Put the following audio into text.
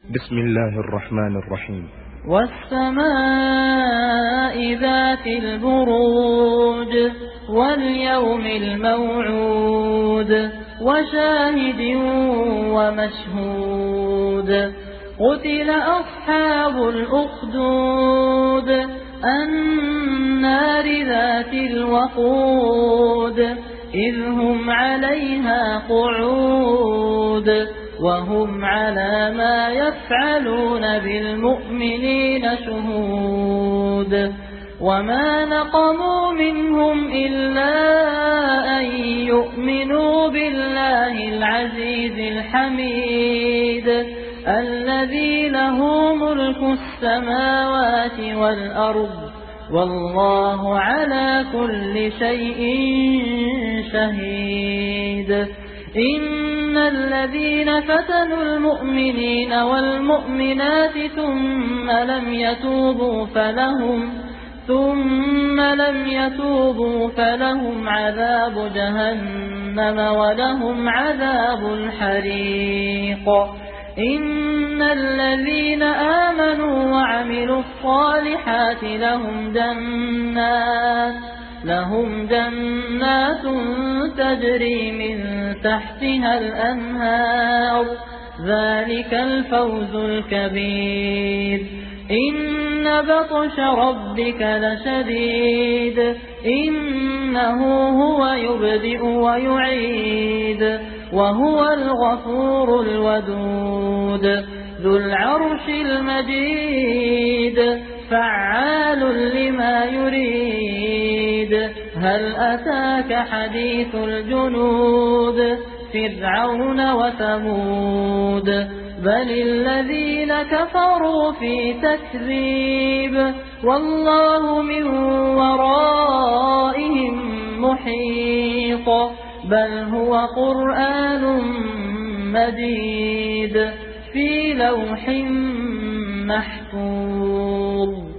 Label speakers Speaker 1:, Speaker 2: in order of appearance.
Speaker 1: بسم الله الرحمن الرحيم.
Speaker 2: والسماء ذات البروج واليوم الموعود وشاهد ومشهود قتل أصحاب الأخدود النار ذات الوقود إذ هم عليها قعود وهم على ما يفعلون بالمؤمنين شهود وما نقموا منهم إلا أن يؤمنوا بالله العزيز الحميد الذي له ملك السماوات والأرض والله على كل شيء شهيد. إن الذين فتنوا المؤمنين والمؤمنات ثم لم يتوبوا فلهم عذاب جهنم ولهم عذاب الحريق. إن الذين آمنوا وعملوا الصالحات لهم جنات تجري من تحتها الأنهار ذلك الفوز الكبير. إن بطش ربك لشديد إنه هو يبدئ ويعيد وهو الغفور الودود ذو العرش المجيد فعال لما يريد. هل أتاك حديث الجنود فرعون وثمود بل الذين كفروا في تكذيب والله من ورائهم محيط بل هو قرآن مجيد في لوح محفوظ.